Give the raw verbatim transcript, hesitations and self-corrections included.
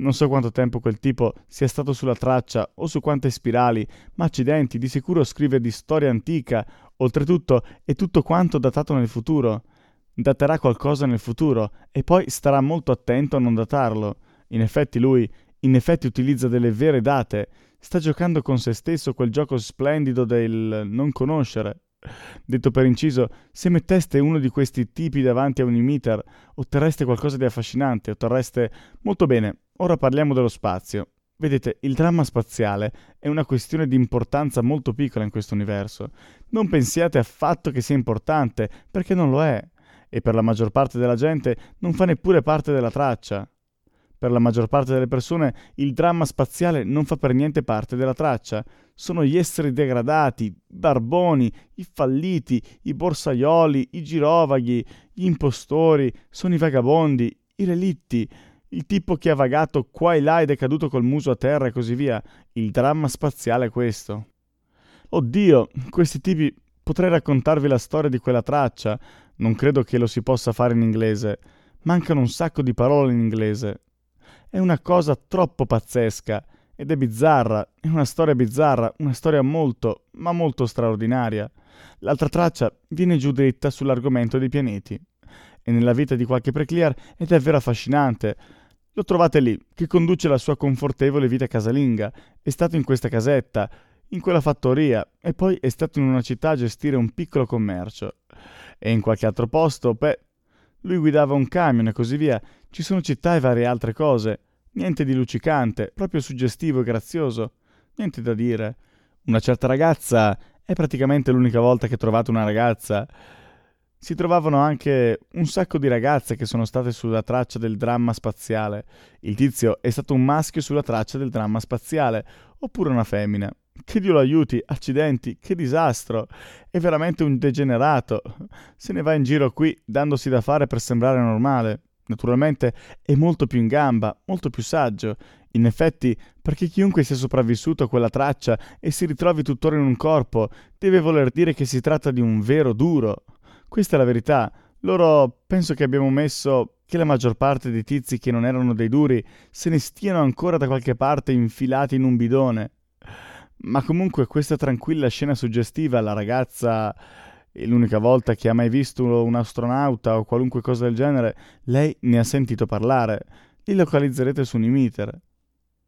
Non so quanto tempo quel tipo sia stato sulla traccia o su quante spirali, ma accidenti, di sicuro scrive di storia antica. Oltretutto è tutto quanto datato nel futuro. Daterà qualcosa nel futuro e poi starà molto attento a non datarlo. In effetti lui, in effetti utilizza delle vere date. Sta giocando con se stesso quel gioco splendido del non conoscere. Detto per inciso, se metteste uno di questi tipi davanti a un emitter, otterreste qualcosa di affascinante, otterreste... Molto bene, ora parliamo dello spazio. Vedete, il dramma spaziale è una questione di importanza molto piccola in questo universo. Non pensiate affatto che sia importante, perché non lo è. E per la maggior parte della gente non fa neppure parte della traccia. Per la maggior parte delle persone il dramma spaziale non fa per niente parte della traccia. Sono gli esseri degradati, i barboni, i falliti, i borsaioli, i girovaghi, gli impostori, sono i vagabondi, i relitti, il tipo che ha vagato qua e là ed è caduto col muso a terra e così via. Il dramma spaziale è questo. Oddio, questi tipi... Potrei raccontarvi la storia di quella traccia. Non credo che lo si possa fare in inglese. Mancano un sacco di parole in inglese. È una cosa troppo pazzesca ed è bizzarra, è una storia bizzarra, una storia molto, ma molto straordinaria. L'altra traccia viene giù dritta sull'argomento dei pianeti. E nella vita di qualche preclear è davvero affascinante. Lo trovate lì, che conduce la sua confortevole vita casalinga. È stato in questa casetta, in quella fattoria, e poi è stato in una città a gestire un piccolo commercio. E in qualche altro posto, beh, lui guidava un camion e così via. Ci sono città e varie altre cose. Niente di luccicante, proprio suggestivo e grazioso. Niente da dire. Una certa ragazza è praticamente l'unica volta che trovate una ragazza. Si trovavano anche un sacco di ragazze che sono state sulla traccia del dramma spaziale. Il tizio è stato un maschio sulla traccia del dramma spaziale, oppure una femmina. Che Dio lo aiuti, accidenti, che disastro! È veramente un degenerato. Se ne va in giro qui dandosi da fare per sembrare normale. Naturalmente è molto più in gamba, molto più saggio. In effetti, perché chiunque sia sopravvissuto a quella traccia e si ritrovi tuttora in un corpo, deve voler dire che si tratta di un vero duro. Questa è la verità. Loro penso che abbiamo messo che la maggior parte dei tizi che non erano dei duri se ne stiano ancora da qualche parte infilati in un bidone. Ma comunque questa tranquilla scena suggestiva, la ragazza è l'unica volta che ha mai visto un astronauta o qualunque cosa del genere, lei ne ha sentito parlare. Li localizzerete su un emitter.